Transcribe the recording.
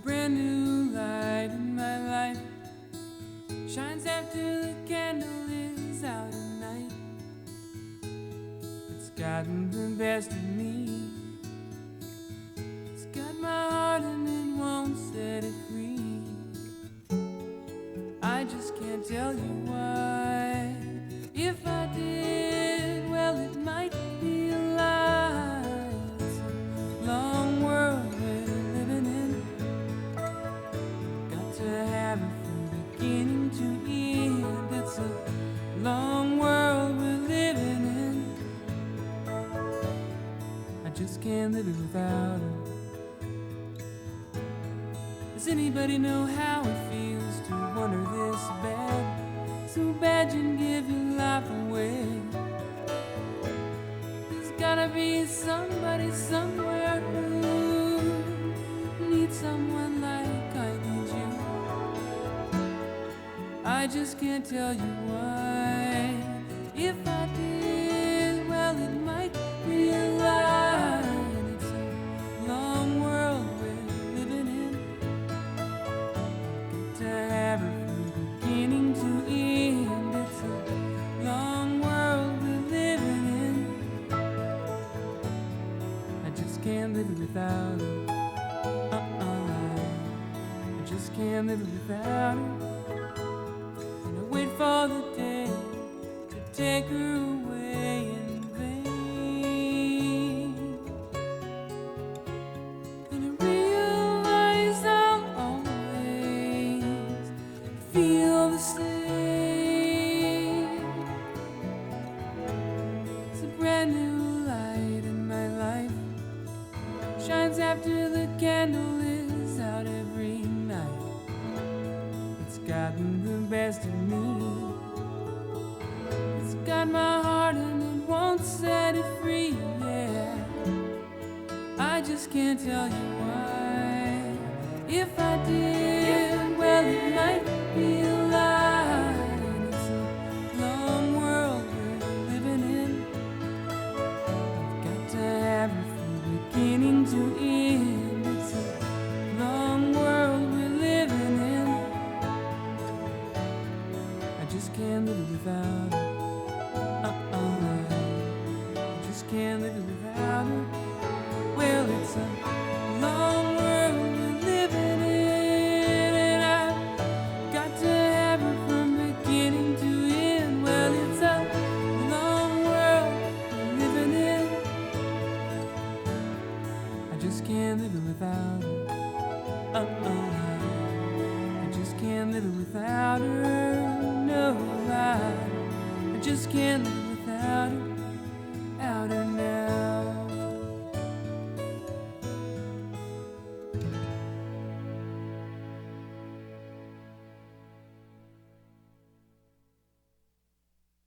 brand new light in my life. Shines after the candle is out at night. It's gotten the best of me. It's got my heart and it won't set it free. I just can't tell you why. If I did, well, it might be a lie. It's a long world we're living in. Got to have it from beginning to end. It's a long world we're living in. I just can't live it without her. Does anybody know how it feels to want her this bad? So bad you'd give your life away. There's gotta be somebody somewhere who needs someone like I need you. I just can't tell you why. If I did, well, it might be a lie. And it's a long world we're living in. Got to have her from beginning to end. It's a long world we're living in. I just can't live it without her. I just can't live it without her. And I wait for the day to take her away in vain. And I realize I'll always feel the same. It's a brand new light in my life. Shines after the candle is out every night. It's gotten the best of me. It's got my heart and it won't set it free, yeah. I just can't tell you why. If I did, well, it might be a lie. And it's a long world we're living in. I've got to have her from beginning to end. It's a long world we're living in. I just can't live it without her. I just can't live it without her. Well, it's a long world we're living in, and I've got to have her from beginning to end. Well, it's a long world we're living in. I just can't live it without her. I just can't live it without her. No, I just can't live it without her.